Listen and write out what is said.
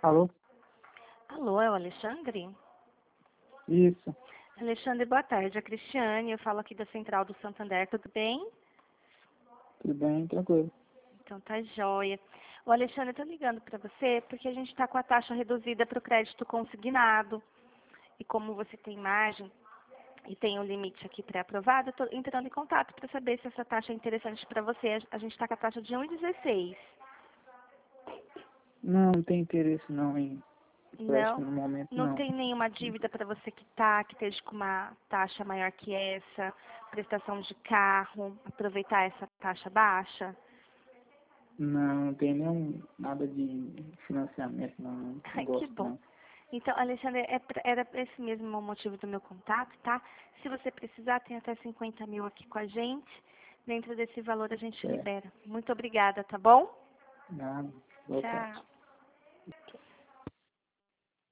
Alô? Alô, é o Alexandre? Isso, Alexandre, boa tarde. É a Cristiane, eu falo aqui da Central do Santander, tudo bem? tudo bem, tranquilo. Então tá joia. O Alexandre, eu tô ligando para você porque a gente está com a taxa reduzida para o crédito consignado. E como você tem margem e tem um limite aqui pré-aprovado, eu tô entrando em contato para saber se essa taxa é interessante para você. A gente está com a taxa de 1,16. Não tem interesse não em empréstimo Não, no momento, não não. tem nenhuma dívida para você quitar, que esteja com uma taxa maior que essa, prestação de carro, aproveitar essa taxa baixa? Não tem nenhum nada de financiamento, não Ai, que gosto bom. não. Então, Alexandre, era esse mesmo o motivo do meu contato, tá? Se você precisar, tem até 50 mil aqui com a gente. Dentro desse valor a gente Certo. libera. Muito obrigada, tá bom? Nada, boa tarde. Tchau.